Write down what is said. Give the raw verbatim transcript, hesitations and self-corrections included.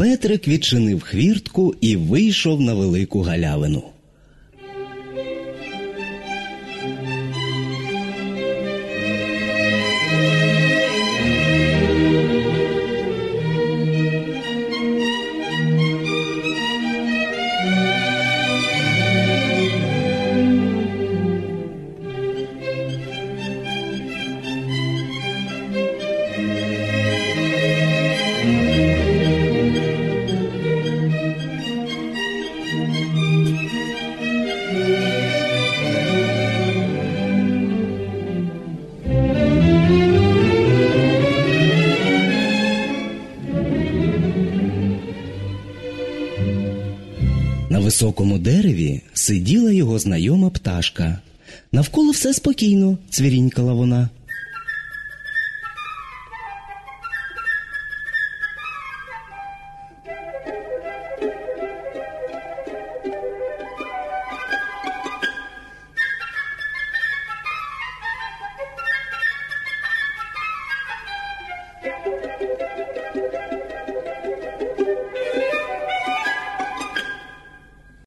Петрик відчинив хвіртку і вийшов на велику галявину. На високому дереві сиділа його знайома пташка. Навколо все спокійно, цвірінькала вона.